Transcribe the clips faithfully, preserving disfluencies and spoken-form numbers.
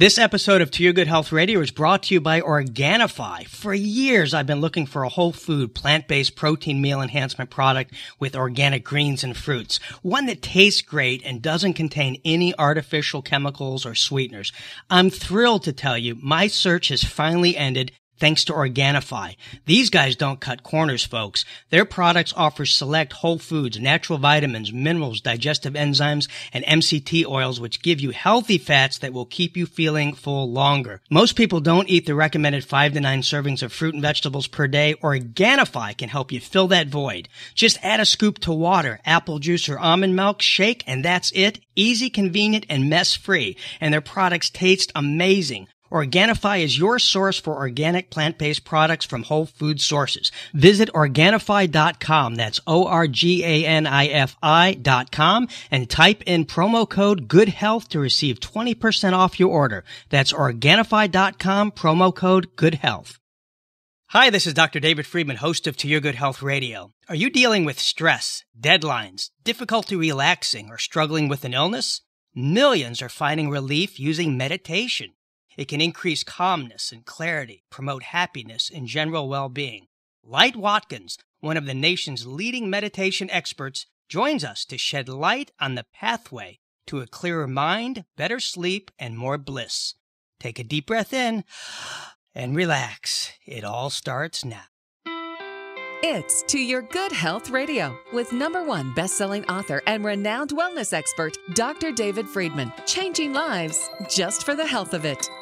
This episode of To Your Good Health Radio is brought to you by Organifi. For years, I've been looking for a whole food, plant-based protein meal enhancement product with organic greens and fruits. One that tastes great and doesn't contain any artificial chemicals or sweeteners. I'm thrilled to tell you my search has finally ended thanks to Organifi. These guys don't cut corners, folks. Their products offer select whole foods, natural vitamins, minerals, digestive enzymes, and M C T oils, which give you healthy fats that will keep you feeling full longer. Most people don't eat the recommended five to nine servings of fruit and vegetables per day. Organifi can help you fill that void. Just add a scoop to water, apple juice, or almond milk, shake, and that's it. Easy, convenient, and mess-free. And their products taste amazing. Organifi is your source for organic plant-based products from whole food sources. Visit Organifi dot com, that's O R G A N I F I dot com, and type in promo code GOODHEALTH to receive twenty percent off your order. That's Organifi dot com, promo code GOODHEALTH. Hi, this is Doctor David Friedman, host of To Your Good Health Radio. Are you dealing with stress, deadlines, difficulty relaxing, or struggling with an illness? Millions are finding relief using meditation. It can increase calmness and clarity, promote happiness and general well-being. Light Watkins, one of the nation's leading meditation experts, joins us to shed light on the pathway to a clearer mind, better sleep, and more bliss. Take a deep breath in and relax. It all starts now. It's To Your Good Health Radio with number one best-selling author and renowned wellness expert, Doctor David Friedman, changing lives just for the health of it.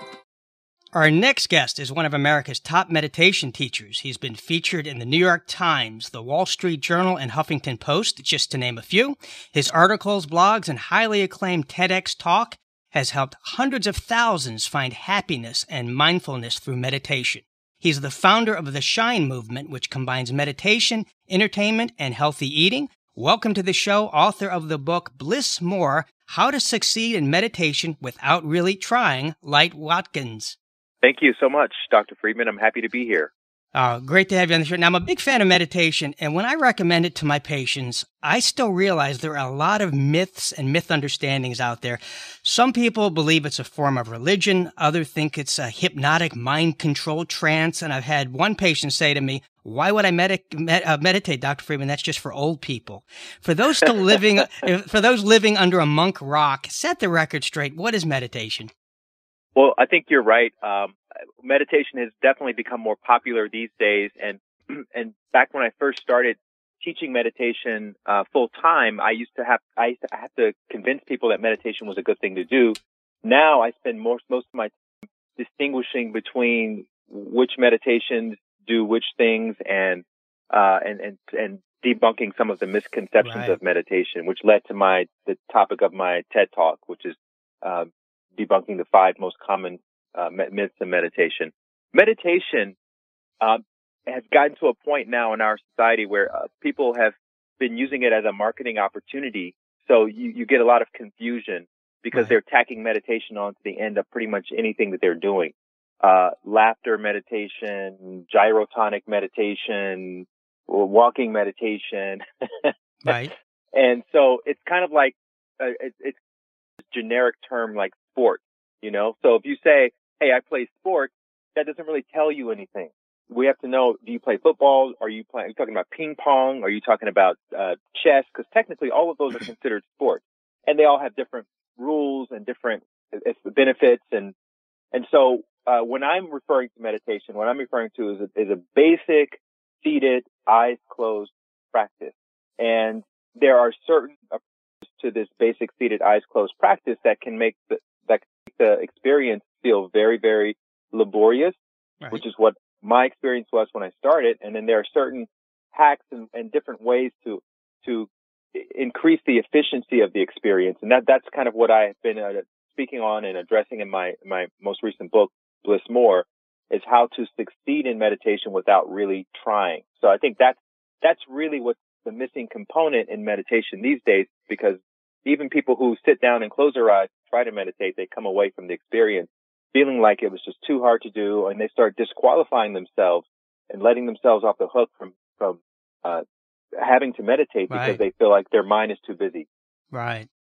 Our next guest is one of America's top meditation teachers. He's been featured in the New York Times, the Wall Street Journal, and Huffington Post, just to name a few. His articles, blogs, and highly acclaimed TEDx talk has helped hundreds of thousands find happiness and mindfulness through meditation. He's the founder of the Shine Movement, which combines meditation, entertainment, and healthy eating. Welcome to the show, author of the book Bliss More, How to Succeed in Meditation Without Really Trying, Light Watkins. Thank you so much, Doctor Friedman. I'm happy to be here. Uh, great to have you on the show. Now, I'm a big fan of meditation, and when I recommend it to my patients, I still realize there are a lot of myths and myth understandings out there. Some people believe it's a form of religion. Others think it's a hypnotic mind control trance. And I've had one patient say to me, why would I med- med- uh, meditate, Doctor Friedman? That's just for old people. For those still living, for those living under a monk rock, set the record straight. What is meditation? Well, I think you're right. Um, meditation has definitely become more popular these days. And, and back when I first started teaching meditation, uh, full time, I used to have, I used to have to convince people that meditation was a good thing to do. Now I spend most, most of my time distinguishing between which meditations do which things and, uh, and, and, and debunking some of the misconceptions right. of meditation, which led to my, the topic of my TED Talk, which is, uh, debunking the five most common uh, myths in meditation. Meditation uh, has gotten to a point now in our society where uh, people have been using it as a marketing opportunity. So you, you get a lot of confusion because right. they're tacking meditation onto the end of pretty much anything that they're doing. Uh, laughter meditation, gyrotonic meditation, or walking meditation. Right. And so it's kind of like, uh, it, it's a generic term like sport, you know? So if you say, hey, I play sports, that doesn't really tell you anything. We have to know, do you play football? Are you playing, are you talking about ping pong? Are you talking about, uh, chess? Because technically all of those are considered sports and they all have different rules and different uh, benefits. And, and so, uh, when I'm referring to meditation, what I'm referring to is a, is a basic seated, eyes closed practice. And there are certain approaches to this basic seated, eyes closed practice that can make the, that can make the experience feel very, very laborious, right. which is what my experience was when I started. And then there are certain hacks and, and different ways to, to increase the efficiency of the experience. And that, that's kind of what I've been uh, speaking on and addressing in my, my most recent book, Bliss More, is how to succeed in meditation without really trying. So I think that's, that's really what's the missing component in meditation these days, because even people who sit down and close their eyes, try to meditate, they come away from the experience feeling like it was just too hard to do, and they start disqualifying themselves and letting themselves off the hook from, from, uh, having to meditate because right. they feel like their mind is too busy. Right.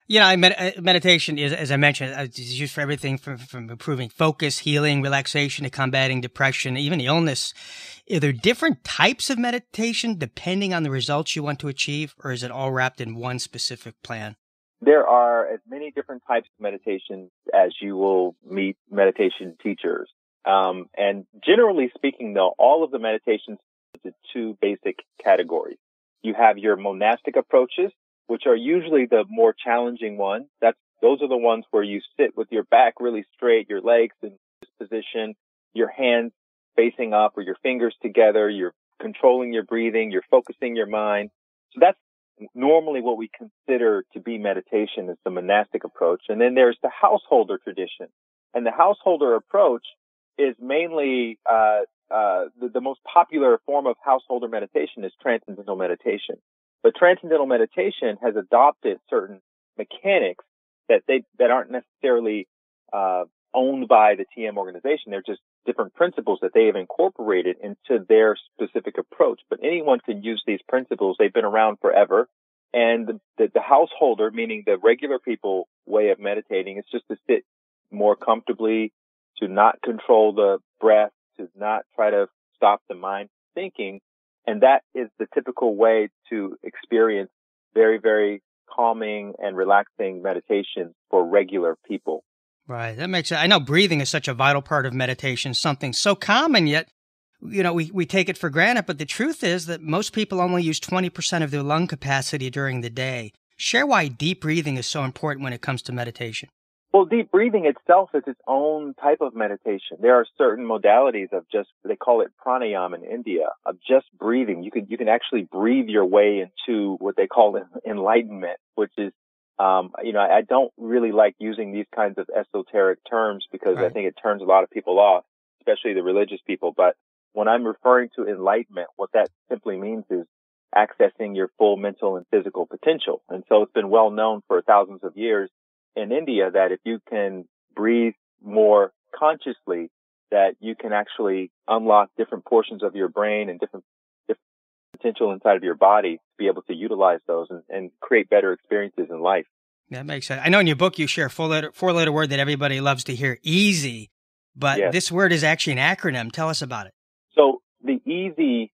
You know, I med- uh, meditation is, as I mentioned, uh, is used for everything from, from improving focus, healing, relaxation, to combating depression, even illness. Are there different types of meditation depending on the results you want to achieve, or is it all wrapped in one specific plan? There are as many different types of meditation as you will meet meditation teachers. Um, and generally speaking, though, all of the meditations into two basic categories. You have your monastic approaches, which are usually the more challenging ones. That's, those are the ones where you sit with your back really straight, your legs in this position, your hands facing up or your fingers together, you're controlling your breathing, you're focusing your mind. So that's normally what we consider to be meditation, is the monastic approach. And then there's the householder tradition. And the householder approach is mainly, uh, uh, the, the most popular form of householder meditation is transcendental meditation. But transcendental meditation has adopted certain mechanics that they, that aren't necessarily, uh, owned by the T M organization. They're just different principles that they have incorporated into their specific approach. But anyone can use these principles. They've been around forever. And the, the, the householder, meaning the regular people way of meditating, is just to sit more comfortably, to not control the breath, to not try to stop the mind thinking. And that is the typical way to experience very, very calming and relaxing meditation for regular people. Right. That makes sense. I know breathing is such a vital part of meditation, something so common, yet, you know, we, we take it for granted. But the truth is that most people only use twenty percent of their lung capacity during the day. Share why deep breathing is so important when it comes to meditation. Well, deep breathing itself is its own type of meditation. There are certain modalities of just, they call it pranayama in India, of just breathing. You can, you can actually breathe your way into what they call enlightenment, which is, um, you know, I don't really like using these kinds of esoteric terms because right. I think it turns a lot of people off, especially the religious people. But when I'm referring to enlightenment, what that simply means is accessing your full mental and physical potential. And so it's been well known for thousands of years in India that if you can breathe more consciously, that you can actually unlock different portions of your brain and different, different potential inside of your body to be able to utilize those and, and create better experiences in life. That makes sense. I know in your book you share a four letter, four letter word that everybody loves to hear, easy, but yes. This word is actually an acronym. Tell us about it. So the easy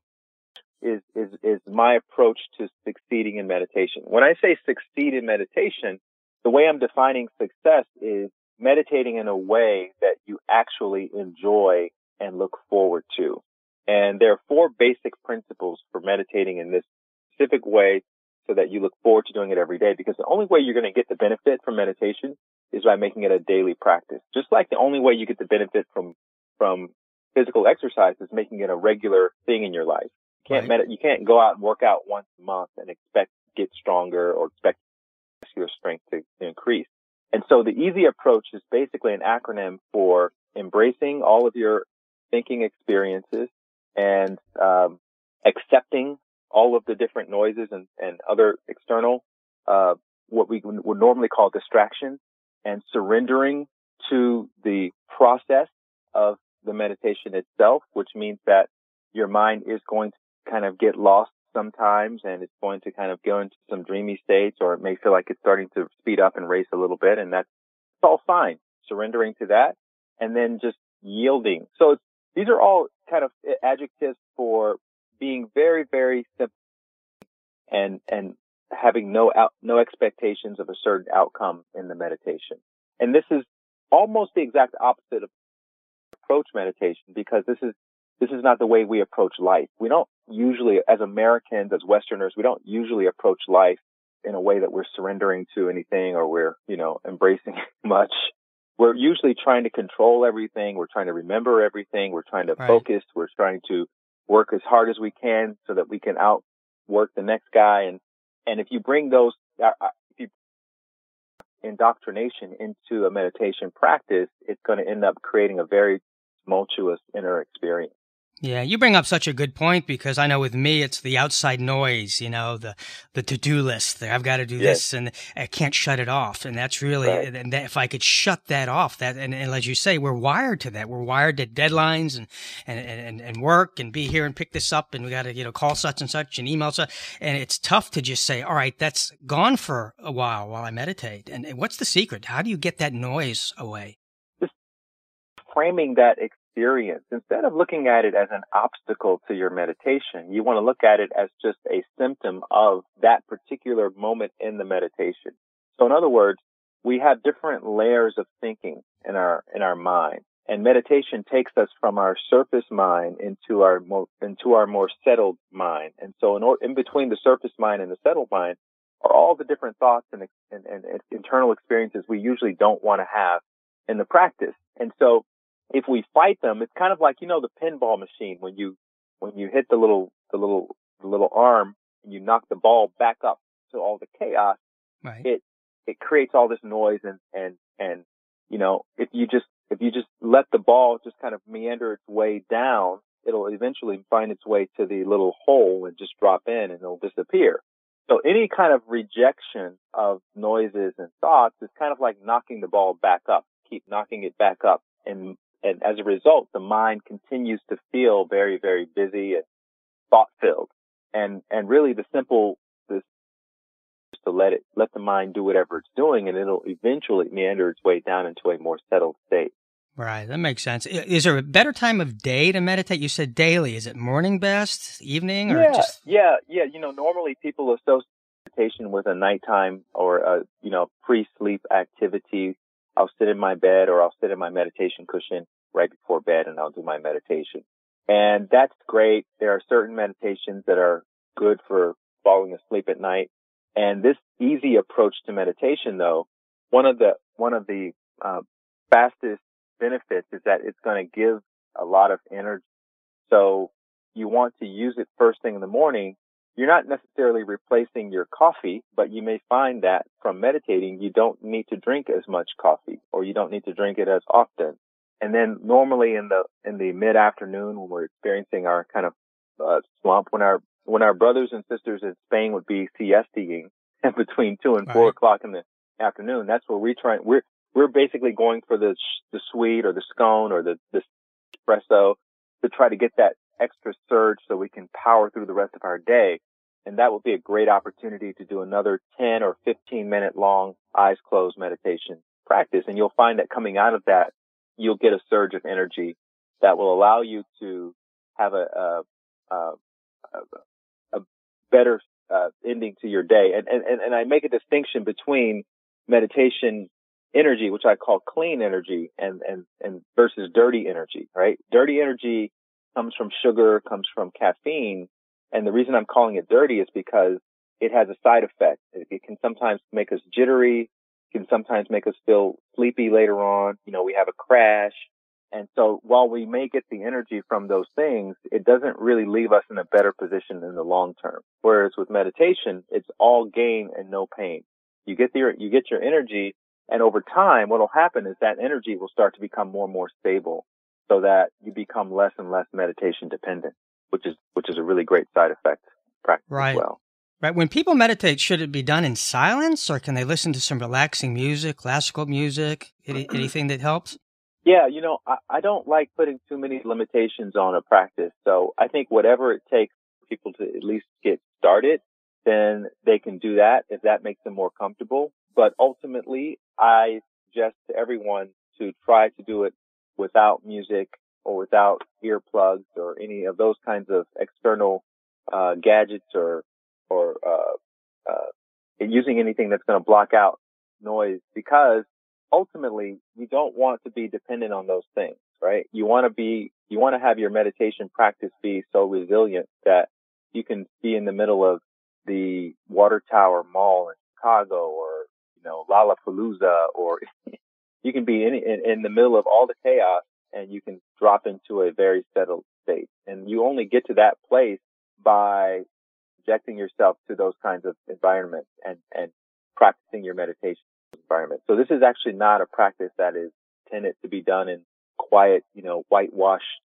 is, is, is my approach to succeeding in meditation. When I say succeed in meditation, the way I'm defining success is meditating in a way that you actually enjoy and look forward to. And there are four basic principles for meditating in this specific way so that you look forward to doing it every day, because the only way you're going to get the benefit from meditation is by making it a daily practice. Just like the only way you get the benefit from, from physical exercise is making it a regular thing in your life. You can't, right. med- you can't go out and work out once a month and expect to get stronger or expect your strength to, to increase. And so the easy approach is basically an acronym for embracing all of your thinking experiences and um, accepting all of the different noises and, and other external, uh, what we would normally call distractions, and surrendering to the process of the meditation itself, which means that your mind is going to kind of get lost sometimes, and it's going to kind of go into some dreamy states, or it may feel like it's starting to speed up and race a little bit, and that's it's all fine. Surrendering to that, and then just yielding. So it's, these are all kind of adjectives for being very, very simple and and having no out, no expectations of a certain outcome in the meditation. And this is almost the exact opposite of approach meditation, because this is This is not the way we approach life. We don't usually, as Americans, as Westerners, we don't usually approach life in a way that we're surrendering to anything or we're, you know, embracing much. We're usually trying to control everything. We're trying to remember everything. We're trying to right. focus. We're trying to work as hard as we can so that we can outwork the next guy. And, and if you bring those, uh, if you indoctrination into a meditation practice, it's going to end up creating a very tumultuous inner experience. Yeah, you bring up such a good point because I know with me, it's the outside noise, you know, the, the to-do list. I've got to do Yes. this and I can't shut it off. And that's really, Right. and that, if I could shut that off, that, and, and as you say, we're wired to that. We're wired to deadlines and, and, and, and work and be here and pick this up. And we got to, you know, call such and such and email such. And it's tough to just say, all right, that's gone for a while while I meditate. And, and what's the secret? How do you get that noise away? Just framing that experience, instead of looking at it as an obstacle to your meditation, you want to look at it as just a symptom of that particular moment in the meditation. So in other words, we have different layers of thinking in our, in our mind. And meditation takes us from our surface mind into our more, into our more settled mind. And so in, or, in between the surface mind and the settled mind are all the different thoughts and, and, and internal experiences we usually don't want to have in the practice. And so if we fight them, it's kind of like, you know, the pinball machine when you, when you hit the little, the little, the little arm and you knock the ball back up to all the chaos, Right. it, it creates all this noise and, and, and, you know, if you just, if you just let the ball just kind of meander its way down, it'll eventually find its way to the little hole and just drop in and it'll disappear. So any kind of rejection of noises and thoughts is kind of like knocking the ball back up, keep knocking it back up. And, and as a result, the mind continues to feel very, very busy and thought filled. And, and really the simple, this is to let it, let the mind do whatever it's doing and it'll eventually meander its way down into a more settled state. Right. That makes sense. Is there a better time of day to meditate? You said daily. Is it morning best, evening, or yeah, just? Yeah, yeah. You know, normally people associate meditation with a nighttime or a, you know, pre-sleep activity. I'll sit in my bed or I'll sit in my meditation cushion right before bed and I'll do my meditation. And that's great. There are certain meditations that are good for falling asleep at night. And this easy approach to meditation, though, one of the, one of the, uh, fastest benefits is that it's going to give a lot of energy. So you want to use it first thing in the morning. You're not necessarily replacing your coffee, but you may find that from meditating, you don't need to drink as much coffee or you don't need to drink it as often. And then normally in the, in the mid-afternoon when we're experiencing our kind of uh, slump, when our, when our brothers and sisters in Spain would be siestaing between two and four Right. o'clock in the afternoon, that's where we try, we're, we're basically going for the, the sweet or the scone or the, the espresso to try to get that extra surge so we can power through the rest of our day. And that will be a great opportunity to do another ten or fifteen minute long eyes closed meditation practice. And you'll find that coming out of that, you'll get a surge of energy that will allow you to have a, a, a, a better uh, ending to your day. And, and, and I make a distinction between meditation energy, which I call clean energy, and, and, and versus dirty energy, right? Dirty energy comes from sugar, comes from caffeine. And the reason I'm calling it dirty is because it has a side effect. It can sometimes make us jittery, can sometimes make us feel sleepy later on. You know, we have a crash. And so while we may get the energy from those things, it doesn't really leave us in a better position in the long term. Whereas with meditation, it's all gain and no pain. You get your, you get your energy, and over time, what will happen is that energy will start to become more and more stable so that you become less and less meditation dependent, which is, which is a really great side effect practice Right. as well. Right. When people meditate, should it be done in silence or can they listen to some relaxing music, classical music, any, anything that helps? Yeah, you know, I, I don't like putting too many limitations on a practice. So I think whatever it takes for people to at least get started, then they can do that if that makes them more comfortable. But ultimately, I suggest to everyone to try to do it without music or without earplugs or any of those kinds of external uh, gadgets or or uh, uh, using anything that's going to block out noise, because ultimately you don't want to be dependent on those things, right? You want to be, you want to have your meditation practice be so resilient that you can be in the middle of the Water Tower Mall in Chicago or, you know, Lollapalooza, or you can be in, in, in the middle of all the chaos and you can drop into a very settled state. And you only get to that place by subjecting yourself to those kinds of environments and, and practicing your meditation environment. So this is actually not a practice that is intended to be done in quiet, you know, whitewashed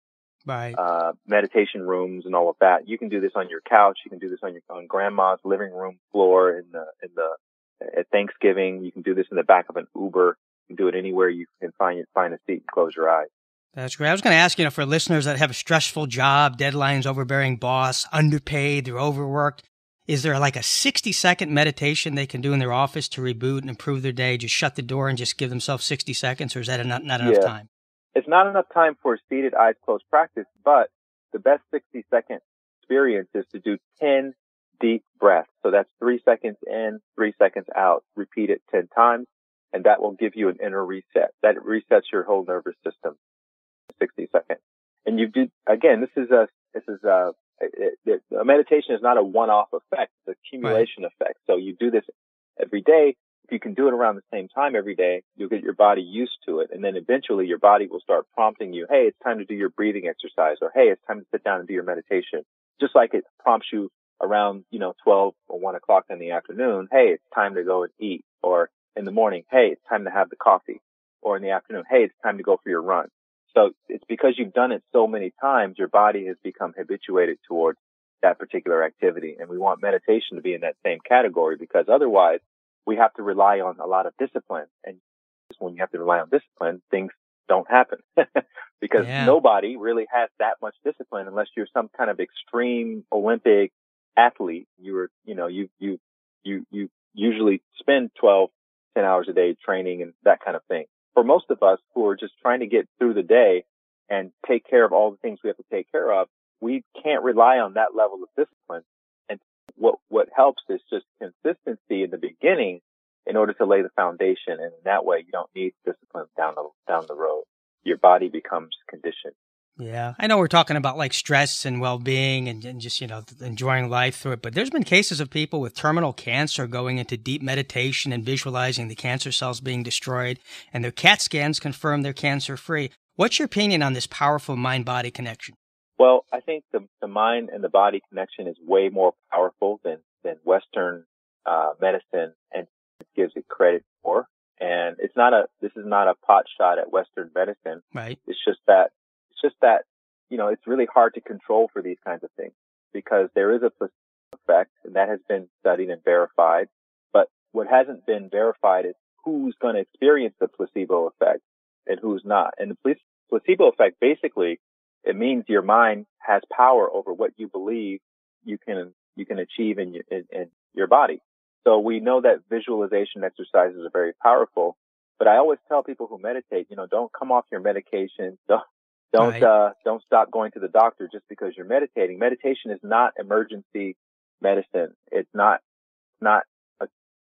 right. uh, meditation rooms and all of that. You can do this on your couch. You can do this on your on grandma's living room floor in the in the at Thanksgiving. You can do this in the back of an Uber. You can do it anywhere you can find find a seat and close your eyes. That's great. I was going to ask, you know, for listeners that have a stressful job, deadlines, overbearing boss, underpaid, they're overworked, is there like a sixty second meditation they can do in their office to reboot and improve their day? Just shut the door and just give themselves sixty seconds, or is that not, not enough yeah. time? It's not enough time for seated, eyes closed practice, but the best sixty second experience is to do ten deep breaths. So that's three seconds in, three seconds out. Repeat it ten times, and that will give you an inner reset. That resets your whole nervous system. sixty seconds. And you do, again, this is a, this is a, it, it, a meditation is not a one-off effect. It's an accumulation right. effect. So you do this every day. If you can do it around the same time every day, you'll get your body used to it. And then eventually your body will start prompting you, hey, it's time to do your breathing exercise, or hey, it's time to sit down and do your meditation. Just like it prompts you around, you know, twelve or one o'clock in the afternoon, hey, it's time to go and eat. Or in the morning, hey, it's time to have the coffee. Or in the afternoon, hey, it's time to go for your run. So it's because you've done it so many times, your body has become habituated towards that particular activity. And we want meditation to be in that same category, because otherwise we have to rely on a lot of discipline. And when you have to rely on discipline, things don't happen because yeah. nobody really has that much discipline unless you're some kind of extreme Olympic athlete. You were, you know, you, you, you, you usually spend twelve, ten hours a day training and that kind of thing. For most of us who are just trying to get through the day and take care of all the things we have to take care of, we can't rely on that level of discipline. And what, what helps is just consistency in the beginning in order to lay the foundation. And in that way, you don't need discipline down the, down the road. Your body becomes conditioned. Yeah. I know we're talking about like stress and well-being and, and just, you know, enjoying life through it, but there's been cases of people with terminal cancer going into deep meditation and visualizing the cancer cells being destroyed, and their CAT scans confirm they're cancer-free. What's your opinion on this powerful mind-body connection? Well, I think the, the mind and the body connection is way more powerful than, than Western, uh, medicine, and it gives it credit for. And it's not a, this is not a pot shot at Western medicine. Right. It's just that, it's just that, you know, it's really hard to control for these kinds of things because there is a placebo effect, and that has been studied and verified. But what hasn't been verified is who's going to experience the placebo effect and who's not. And the placebo effect, basically, it means your mind has power over what you believe you can, you can achieve in your, in, in your body. So we know that visualization exercises are very powerful, but I always tell people who meditate, you know, don't come off your medication. Don't, don't, right. uh, don't stop going to the doctor just because you're meditating. Meditation is not emergency medicine. It's not, not, a,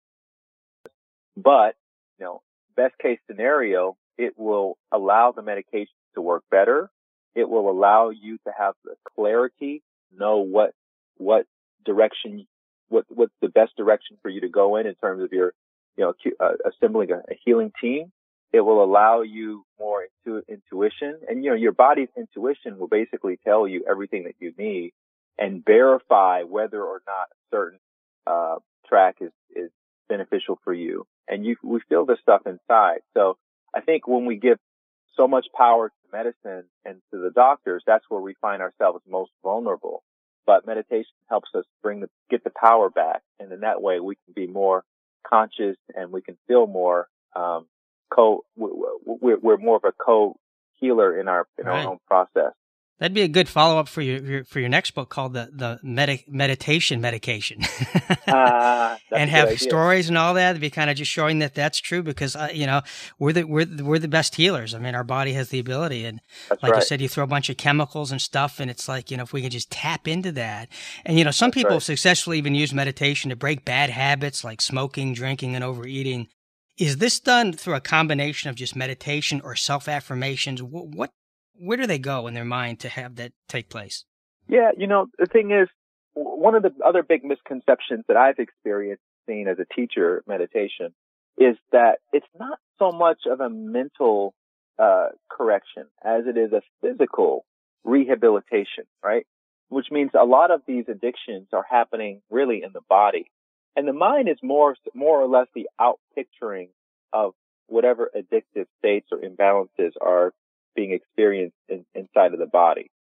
but, you know, best case scenario, it will allow the medication to work better. It will allow you to have the clarity, know what, what direction, what, what's the best direction for you to go in in terms of your, you know, uh, assembling a, a healing team. It will allow you more intu- intuition, and, you know, your body's intuition will basically tell you everything that you need and verify whether or not a certain, uh, track is, is beneficial for you. And you, we feel this stuff inside. So I think when we give so much power to medicine and to the doctors, that's where we find ourselves most vulnerable. But meditation helps us bring the, get the power back. And in that way, we can be more conscious and we can feel more, um, co, we're, we're more of a co-healer in our, in right. our own process. That'd be a good follow-up for your, your for your next book called the the medi- meditation medication, uh, and have stories and all that. To be kind of just showing that that's true, because uh, you know we're the we're the, we're the best healers. I mean, our body has the ability, and that's like right. you said, you throw a bunch of chemicals and stuff, and it's like, you know, if we can just tap into that, and you know, some that's people right. have successfully even used meditation to break bad habits like smoking, drinking, and overeating. Is this done through a combination of just meditation or self-affirmations? What, what where do they go in their mind to have that take place? Yeah, you know, the thing is, one of the other big misconceptions that I've experienced seeing as a teacher of meditation is that it's not so much of a mental uh correction as it is a physical rehabilitation, right? Which means a lot of these addictions are happening really in the body. And the mind is more, more or less the outpicturing of whatever addictive states or imbalances are being experienced in, inside of the body.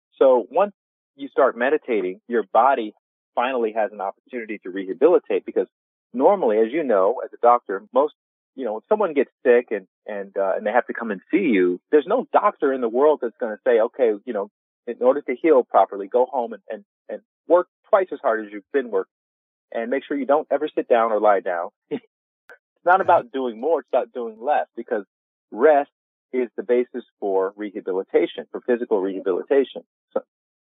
So once you start meditating, your body finally has an opportunity to rehabilitate, because normally, as you know, as a doctor, most, you know, if someone gets sick and, and, uh, and they have to come and see you, there's no doctor in the world that's going to say, okay, you know, in order to heal properly, go home and, and, and work twice as hard as you've been working, and make sure you don't ever sit down or lie down. It's not about doing more, it's about doing less, because rest is the basis for rehabilitation, for physical rehabilitation. So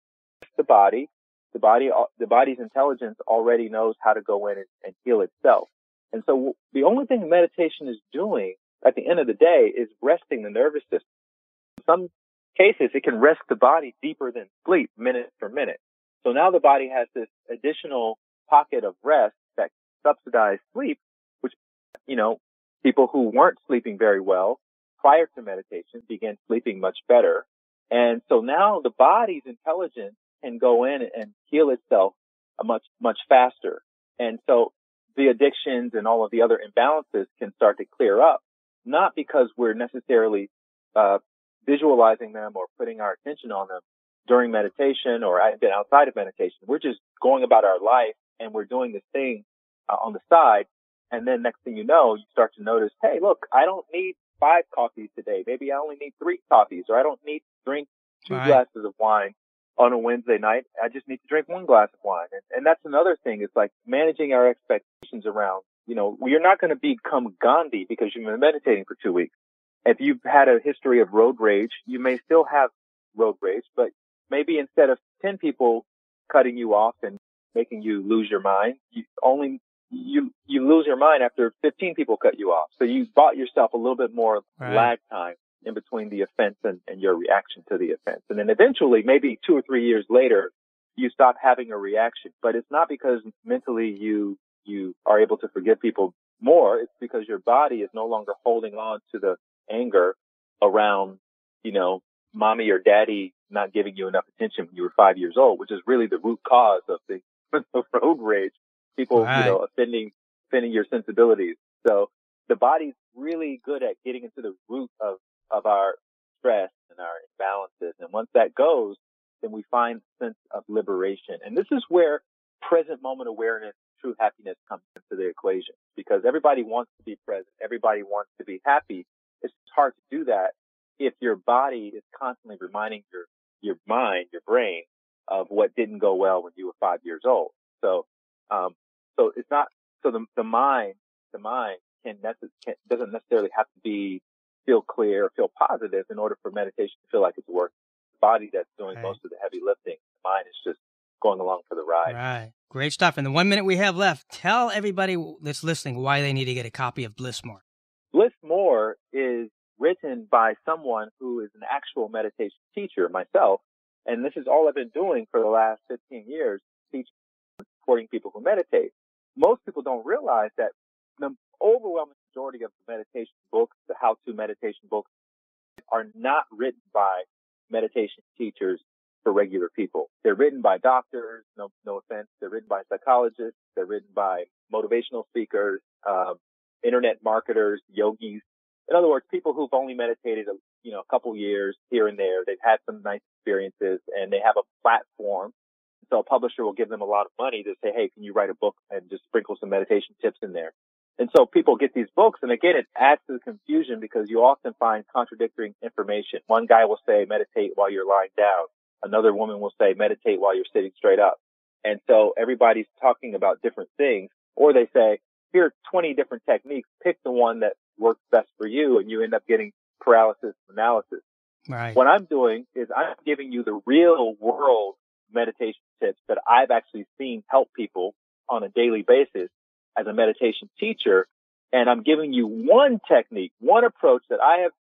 the body, the body, the body's intelligence already knows how to go in and, and heal itself. And so the only thing meditation is doing at the end of the day is resting the nervous system. In some cases, it can rest the body deeper than sleep, minute for minute. So now the body has this additional pocket of rest that subsidizes sleep, which, you know, people who weren't sleeping very well prior to meditation began sleeping much better. And so now the body's intelligence can go in and heal itself a much, much faster. And so the addictions and all of the other imbalances can start to clear up, not because we're necessarily uh visualizing them or putting our attention on them during meditation or outside of meditation. We're just going about our life and we're doing this thing uh, on the side. And then next thing you know, you start to notice, hey, look, I don't need five coffees today. Maybe I only need three coffees, or I don't need to drink two right. glasses of wine on a Wednesday night. I just need to drink one glass of wine. And, and that's another thing. It's like managing our expectations around, you know, you're not going to become Gandhi because you've been meditating for two weeks. If you've had a history of road rage, you may still have road rage, but maybe instead of ten people cutting you off and making you lose your mind, you only, you, you lose your mind after fifteen people cut you off. So you bought yourself a little bit more right. lag time in between the offense and, and your reaction to the offense. And then eventually, maybe two or three years later, you stop having a reaction. But it's not because mentally you, you are able to forgive people more. It's because your body is no longer holding on to the anger around, you know, mommy or daddy not giving you enough attention when you were five years old, which is really the root cause of the, the road rage. People, right. you know, offending, offending your sensibilities. So the body's really good at getting into the root of, of our stress and our imbalances. And once that goes, then we find a sense of liberation. And this is where present moment awareness, true happiness comes into the equation, because everybody wants to be present. Everybody wants to be happy. It's hard to do that if your body is constantly reminding your, your mind, your brain of what didn't go well when you were five years old. So, um, so it's not, so the, the mind, the mind can, necess- can, doesn't necessarily have to be, feel clear, or feel positive in order for meditation to feel like it's working. The body that's doing right. most of the heavy lifting, the mind is just going along for the ride. Right. Great stuff. In the one minute we have left, tell everybody that's listening why they need to get a copy of Bliss More. Bliss More is written by someone who is an actual meditation teacher, myself, and this is all I've been doing for the last fifteen years, teaching and supporting people who meditate. Most people don't realize that the overwhelming majority of the meditation books, the how-to meditation books, are not written by meditation teachers for regular people. They're written by doctors, no, no offense. They're written by psychologists. They're written by motivational speakers, um, internet marketers, yogis. In other words, people who've only meditated, a, you know, a couple years here and there. They've had some nice experiences and they have a platform. So a publisher will give them a lot of money to say, hey, can you write a book and just sprinkle some meditation tips in there? And so people get these books, and again, it adds to the confusion because you often find contradictory information. One guy will say, meditate while you're lying down. Another woman will say, meditate while you're sitting straight up. And so everybody's talking about different things, or they say, here are twenty different techniques. Pick the one that works best for you, and you end up getting paralysis analysis. Right. What I'm doing is I'm giving you the real world meditation tips that I've actually seen help people on a daily basis as a meditation teacher. And I'm giving you one technique, one approach that I have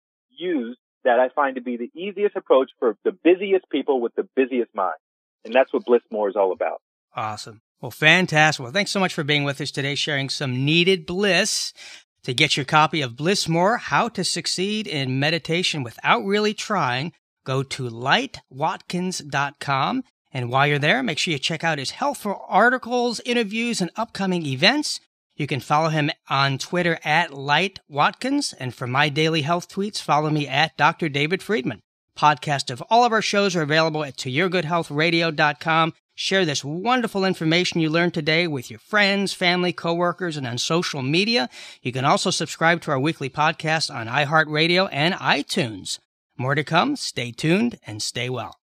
used that I find to be the easiest approach for the busiest people with the busiest mind. And that's what Bliss More is all about. Awesome. Well, fantastic. Well, thanks so much for being with us today, sharing some needed bliss. To get your copy of Bliss More, How to Succeed in Meditation Without Really Trying, go to light watkins dot com. And while you're there, make sure you check out his helpful articles, interviews, and upcoming events. You can follow him on Twitter at Light Watkins. And for my daily health tweets, follow me at Doctor David Friedman. Podcasts of all of our shows are available at to your good health radio dot com. Share this wonderful information you learned today with your friends, family, coworkers, and on social media. You can also subscribe to our weekly podcast on iHeartRadio and iTunes. More to come. Stay tuned and stay well.